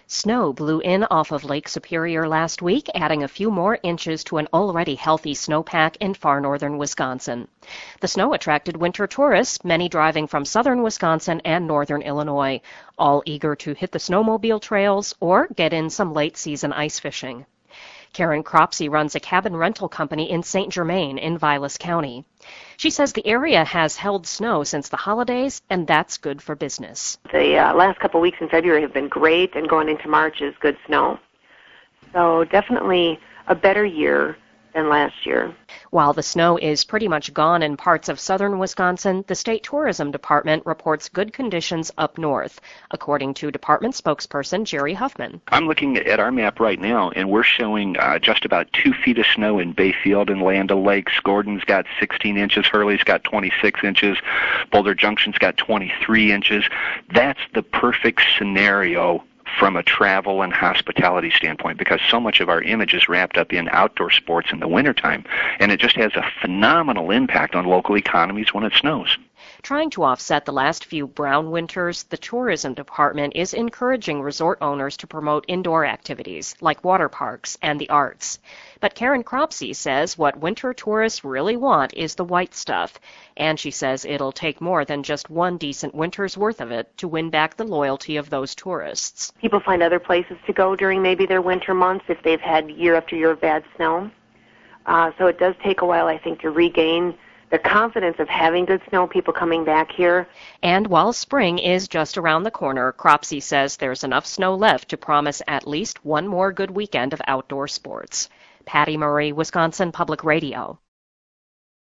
Snow blew in off of Lake Superior last week, adding a few more inches to an already healthy snowpack in far northern Wisconsin. The snow attracted winter tourists, many driving from southern Wisconsin and northern Illinois, all eager to hit the snowmobile trails or get in some late-season ice fishing. Karen Cropsey runs a cabin rental company in St. Germain in Vilas County. She says the area has held snow since the holidays, and that's good for business. The last couple of weeks in February have been great, and going into March is good snow. So definitely a better year than last year. While the snow is pretty much gone in parts of southern Wisconsin, the state tourism department reports good conditions up north, according to department spokesperson Jerry Huffman. I'm looking at our map right now, and we're showing just about 2 feet of snow in Bayfield and Land O'Lakes. Gordon's got 16 inches, Hurley's got 26 inches, Boulder Junction's got 23 inches. That's the perfect scenario from a travel and hospitality standpoint, because so much of our image is wrapped up in outdoor sports in the wintertime, and it just has a phenomenal impact on local economies when it snows. Trying to offset the last few brown winters, the tourism department is encouraging resort owners to promote indoor activities like water parks and the arts. But Karen Cropsey says what winter tourists really want is the white stuff, and she says it'll take more than just one decent winter's worth of it to win back the loyalty of those tourists. People find other places to go during maybe their winter months if they've had year after year of bad snow. So it does take a while, I think, to regain the confidence of having good snow, people coming back here. And while spring is just around the corner, Cropsey says there's enough snow left to promise at least one more good weekend of outdoor sports. Patty Murray, Wisconsin Public Radio.